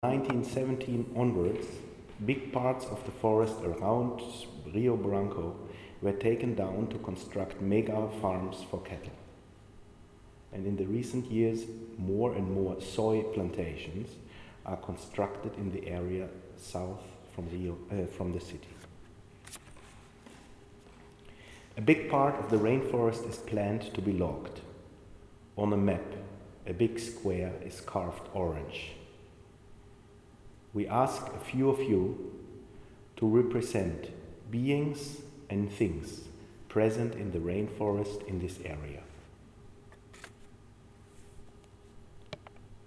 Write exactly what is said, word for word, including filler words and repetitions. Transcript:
nineteen seventeen onwards, big parts of the forest around Rio Branco were taken down to construct mega farms for cattle. And in the recent years, more and more soy plantations are constructed in the area south from, Rio, uh, from the city. A big part of the rainforest is planned to be logged. On a map, a big square is carved orange. We ask a few of you to represent beings and things present in the rainforest in this area.